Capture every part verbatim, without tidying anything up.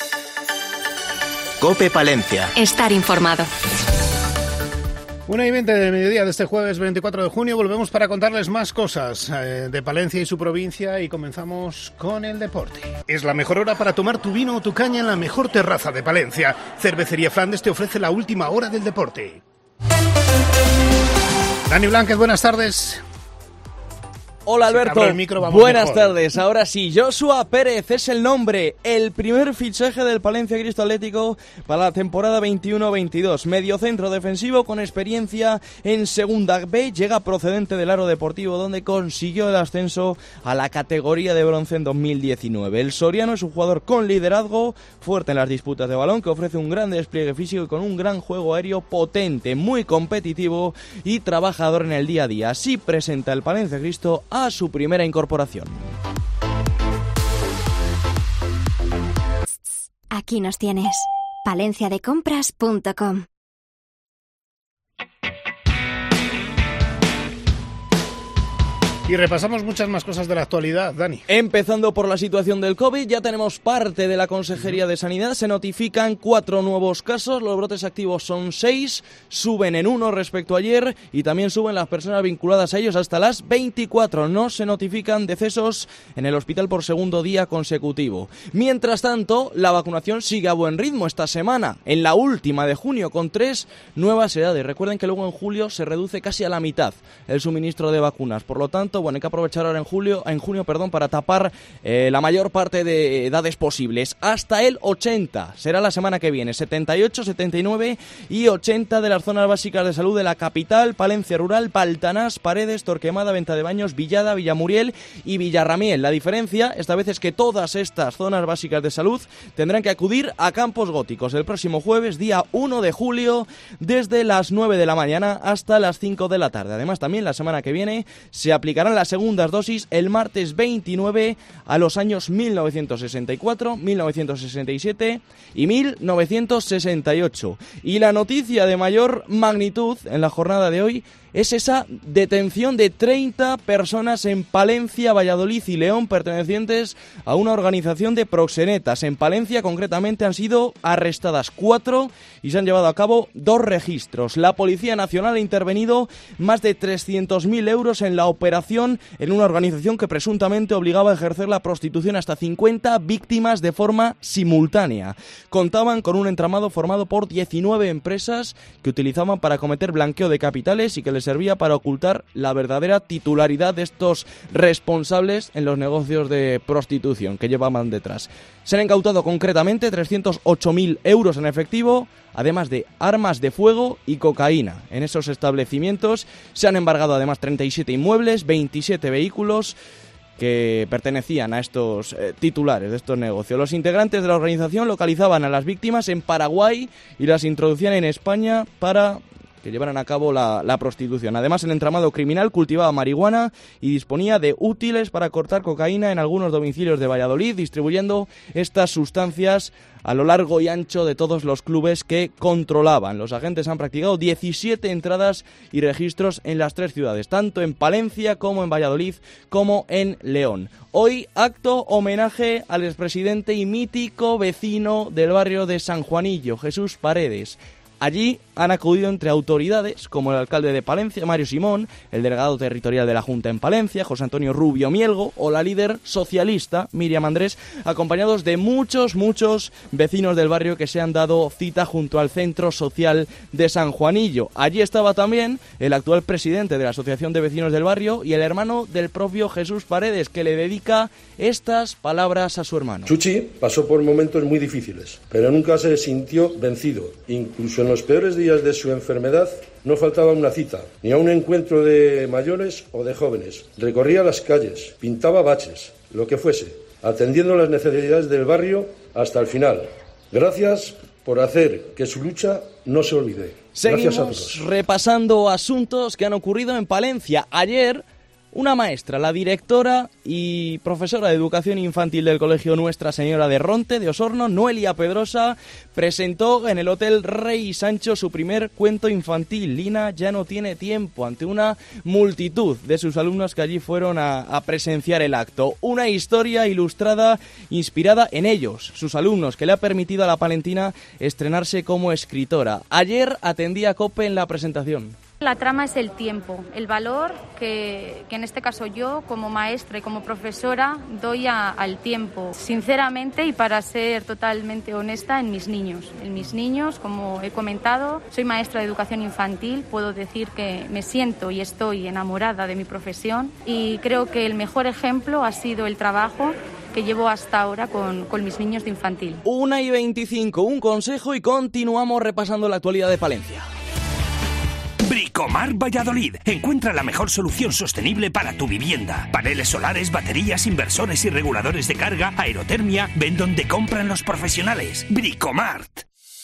COPE Palencia. Estar informado. Una y veinte de mediodía de este jueves veinticuatro de junio volvemos para contarles más cosas eh, de Palencia y su provincia y comenzamos con el deporte. Es la mejor hora para tomar tu vino o tu caña en la mejor terraza de Palencia. Cervecería Flandes te ofrece la última hora del deporte. Dani Blanquez, buenas tardes. Hola Alberto, micro, buenas mejor. tardes. Ahora sí, Joshua Pérez es el nombre, el primer fichaje del Palencia Cristo Atlético para la temporada veintiuno veintidós. Mediocentro defensivo con experiencia en Segunda B, llega procedente del Aro Deportivo donde consiguió el ascenso a la categoría de bronce en dos mil diecinueve. El soriano es un jugador con liderazgo, fuerte en las disputas de balón, que ofrece un gran despliegue físico y con un gran juego aéreo potente, muy competitivo y trabajador en el día a día. Así presenta el Palencia Cristo a su primera incorporación. Aquí nos tienes. palencia de compras punto com. Y repasamos muchas más cosas de la actualidad, Dani. Empezando por la situación del COVID, ya tenemos parte de la Consejería de Sanidad. Se notifican cuatro nuevos casos, los brotes activos son seis, suben en uno respecto a ayer y también suben las personas vinculadas a ellos hasta las veinticuatro. No se notifican decesos en el hospital por segundo día consecutivo. Mientras tanto, la vacunación sigue a buen ritmo esta semana, en la última de junio, con tres nuevas edades. Recuerden que luego en julio se reduce casi a la mitad el suministro de vacunas. Por lo tanto, bueno, hay que aprovechar ahora en julio, en junio, perdón, para tapar eh, la mayor parte de edades posibles. Hasta el ochenta será la semana que viene. setenta y ocho, setenta y nueve y ochenta de las zonas básicas de salud de la capital, Palencia Rural, Paltanás, Paredes, Torquemada, Venta de Baños, Villada, Villamuriel y Villarramiel. La diferencia esta vez es que todas estas zonas básicas de salud tendrán que acudir a Campos Góticos el próximo jueves, día uno de julio, desde las nueve de la mañana hasta las cinco de la tarde. Además, también la semana que viene se aplicarán las segundas dosis el martes veintinueve a los años mil novecientos sesenta y cuatro, mil novecientos sesenta y siete y mil novecientos sesenta y ocho. Y la noticia de mayor magnitud en la jornada de hoy es esa detención de treinta personas en Palencia, Valladolid y León pertenecientes a una organización de proxenetas. En Palencia concretamente han sido arrestadas cuatro y se han llevado a cabo dos registros. La Policía Nacional ha intervenido más de trescientos mil euros en la operación en una organización que presuntamente obligaba a ejercer la prostitución a hasta cincuenta víctimas de forma simultánea. Contaban con un entramado formado por diecinueve empresas que utilizaban para cometer blanqueo de capitales y que les servía para ocultar la verdadera titularidad de estos responsables en los negocios de prostitución que llevaban detrás. Se han incautado concretamente trescientos ocho mil euros en efectivo, además de armas de fuego y cocaína. En esos establecimientos se han embargado además treinta y siete inmuebles, veintisiete vehículos que pertenecían a estos eh, titulares de estos negocios. Los integrantes de la organización localizaban a las víctimas en Paraguay y las introducían en España para que llevaran a cabo la, la prostitución. Además, el entramado criminal cultivaba marihuana y disponía de útiles para cortar cocaína en algunos domicilios de Valladolid, distribuyendo estas sustancias a lo largo y ancho de todos los clubes que controlaban. Los agentes han practicado diecisiete entradas y registros en las tres ciudades, tanto en Palencia como en Valladolid como en León. Hoy, acto homenaje al expresidente y mítico vecino del barrio de San Juanillo, Jesús Paredes. Allí han acudido entre autoridades como el alcalde de Palencia, Mario Simón, el delegado territorial de la Junta en Palencia, José Antonio Rubio Mielgo, o la líder socialista, Miriam Andrés, acompañados de muchos, muchos vecinos del barrio que se han dado cita junto al Centro Social de San Juanillo. Allí estaba también el actual presidente de la Asociación de Vecinos del Barrio y el hermano del propio Jesús Paredes, que le dedica estas palabras a su hermano. Chuchi pasó por momentos muy difíciles, pero nunca se sintió vencido. Incluso en los peores días de su enfermedad no faltaba una cita, ni a un encuentro de mayores o de jóvenes. Recorría las calles, pintaba baches, lo que fuese, atendiendo las necesidades del barrio hasta el final. Gracias por hacer que su lucha no se olvide. Seguimos Gracias a todos. Repasando asuntos que han ocurrido en Palencia. Ayer Una maestra, la directora y profesora de educación infantil del Colegio Nuestra Señora de Ronte, de Osorno, Noelia Pedrosa, presentó en el Hotel Rey Sancho su primer cuento infantil, Lina ya no tiene tiempo, ante una multitud de sus alumnos que allí fueron a, a presenciar el acto. Una historia ilustrada inspirada en ellos, sus alumnos, que le ha permitido a la palentina estrenarse como escritora. Ayer atendía COPE en la presentación. La trama es el tiempo, el valor que, que en este caso yo, como maestra y como profesora, doy a, al tiempo. Sinceramente, y para ser totalmente honesta, en mis niños. En mis niños, como he comentado, soy maestra de educación infantil, puedo decir que me siento y estoy enamorada de mi profesión y creo que el mejor ejemplo ha sido el trabajo que llevo hasta ahora con, con mis niños de infantil. Una y veinticinco, un consejo y continuamos repasando la actualidad de Palencia. Bricomar Valladolid. Encuentra la mejor solución sostenible para tu vivienda. Paneles solares, baterías, inversores y reguladores de carga, aerotermia. Ven donde compran los profesionales. Bricomart.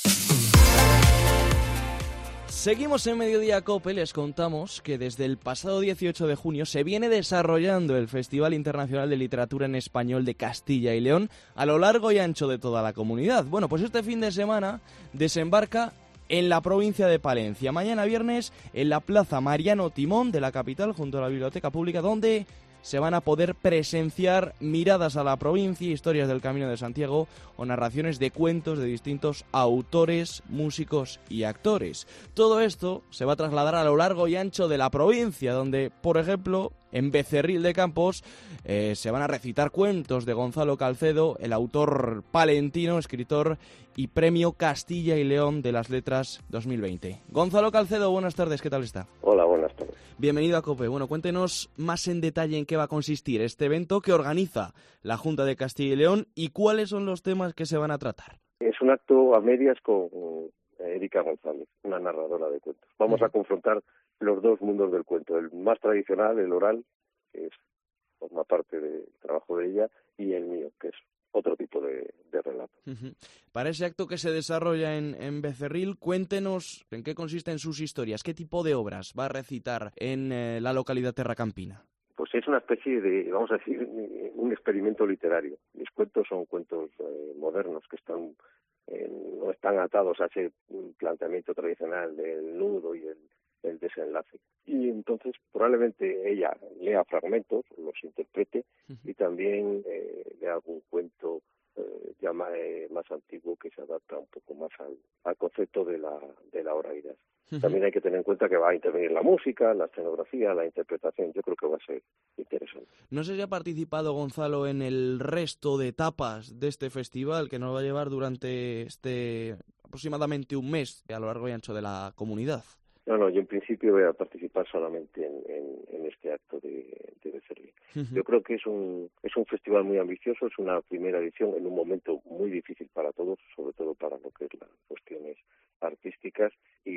Seguimos en Mediodía Cope, les contamos que desde el pasado dieciocho de junio se viene desarrollando el Festival Internacional de Literatura en Español de Castilla y León a lo largo y ancho de toda la comunidad. Bueno, pues este fin de semana desembarca en la provincia de Palencia. Mañana viernes en la Plaza Mariano Timón de la capital, junto a la Biblioteca Pública, donde se van a poder presenciar miradas a la provincia, historias del Camino de Santiago o narraciones de cuentos de distintos autores, músicos y actores. Todo esto se va a trasladar a lo largo y ancho de la provincia, donde, por ejemplo, en Becerril de Campos eh, se van a recitar cuentos de Gonzalo Calcedo, el autor palentino, escritor y premio Castilla y León de las Letras dos mil veinte. Gonzalo Calcedo, buenas tardes, ¿qué tal está? Hola, buenas tardes. Bienvenido a COPE. Bueno, cuéntenos más en detalle en qué va a consistir este evento que organiza la Junta de Castilla y León y cuáles son los temas que se van a tratar. Es un acto a medias con Erika González, una narradora de cuentos. Vamos uh-huh. a confrontar los dos mundos del cuento, el más tradicional, el oral, que es, forma parte del trabajo de ella, y el mío, que es otro tipo de, de relato. Uh-huh. Para ese acto que se desarrolla en, en Becerril, cuéntenos en qué consisten sus historias, qué tipo de obras va a recitar en eh, la localidad terracampina. Pues es una especie de, vamos a decir, un experimento literario. Mis cuentos son cuentos eh, modernos que están eh, no están atados a ese planteamiento tradicional del nudo y el, el desenlace. Y entonces probablemente ella lea fragmentos, los interprete uh-huh. y también eh, lea algún cuento eh, ya más, eh, más antiguo que se adapta un poco más al, al concepto de la, de la oralidad. Uh-huh. También hay que tener en cuenta que va a intervenir la música, la escenografía, la interpretación. Yo creo que va a ser interesante. No sé si ha participado Gonzalo en el resto de etapas de este festival que nos va a llevar durante este aproximadamente un mes a lo largo y ancho de la comunidad. No, no, yo en principio voy a participar solamente en, en, en este acto de, de Becerril. Uh-huh. Yo creo que es un es un festival muy ambicioso, es una primera edición en un momento muy difícil para todos, sobre todo para lo que es las cuestiones artísticas,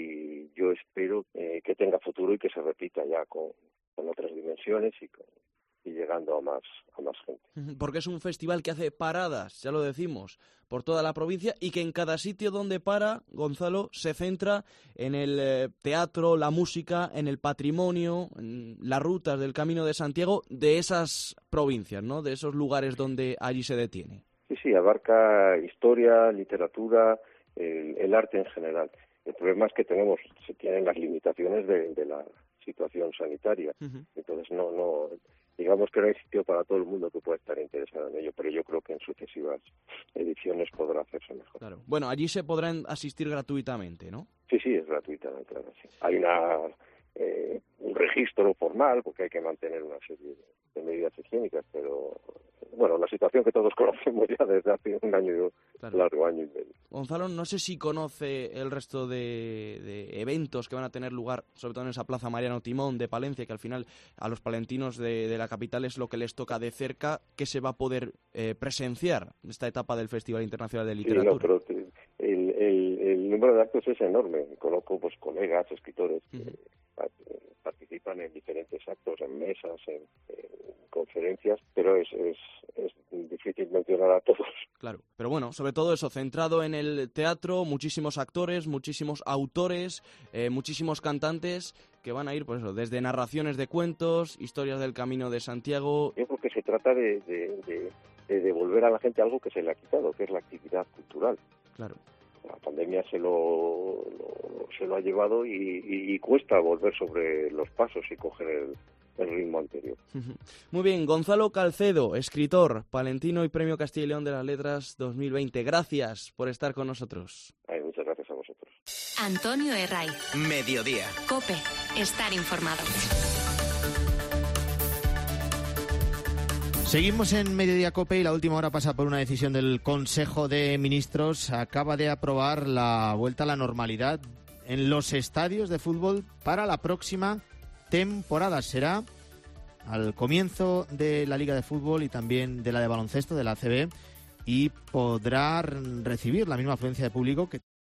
y yo espero eh, que tenga futuro y que se repita ya con, con otras dimensiones y con y llegando a más a más gente. Porque es un festival que hace paradas, ya lo decimos, por toda la provincia y que en cada sitio donde para, Gonzalo, se centra en el eh, teatro, la música, en el patrimonio, en las rutas del Camino de Santiago de esas provincias, ¿no? De esos lugares donde allí se detiene. Sí, sí, abarca historia, literatura, el, el arte en general. El problema es que tenemos, se tienen las limitaciones de, de la situación sanitaria. Uh-huh. Entonces no, no, digamos que no hay sitio para todo el mundo que pueda estar interesado en ello, pero yo creo que en sucesivas ediciones podrá hacerse mejor. Claro. Bueno, allí se podrán asistir gratuitamente, ¿no? Sí, sí, es gratuitamente, claro, sí. Hay una eh, un registro formal, porque hay que mantener una serie de, de medidas higiénicas, pero bueno, la situación que todos conocemos ya desde hace un año, claro. largo año y medio. Gonzalo, no sé si conoce el resto de, de eventos que van a tener lugar, sobre todo en esa Plaza Mariano Timón de Palencia, que al final a los palentinos de, de la capital es lo que les toca de cerca, que se va a poder eh, presenciar en esta etapa del Festival Internacional de Literatura. Sí, no, pero te, el, el, el número de actos es enorme. Conozco pues colegas, escritores que uh-huh. participan en diferentes actos, en mesas, en, en conferencias, pero es, es, es difícil mencionar a todos. Claro, pero bueno, sobre todo eso, centrado en el teatro, muchísimos actores, muchísimos autores, eh, muchísimos cantantes que van a ir, pues eso, desde narraciones de cuentos, historias del Camino de Santiago. Yo creo que se trata de, de, de, de devolver a la gente algo que se le ha quitado, que es la actividad cultural. Claro. La pandemia se lo, lo se lo ha llevado y, y, y cuesta volver sobre los pasos y coger el, el ritmo anterior. Muy bien, Gonzalo Calcedo, escritor, palentino y Premio Castilla y León de las Letras dos mil veinte. Gracias por estar con nosotros. Ay, muchas gracias a vosotros. Antonio Herraiz. Mediodía. COPE. Estar informado. Seguimos en Mediodía COPE y la última hora pasa por una decisión del Consejo de Ministros. Acaba de aprobar la vuelta a la normalidad en los estadios de fútbol para la próxima temporada. Será al comienzo de la Liga de Fútbol y también de la de baloncesto, de la A C B, y podrá recibir la misma afluencia de público que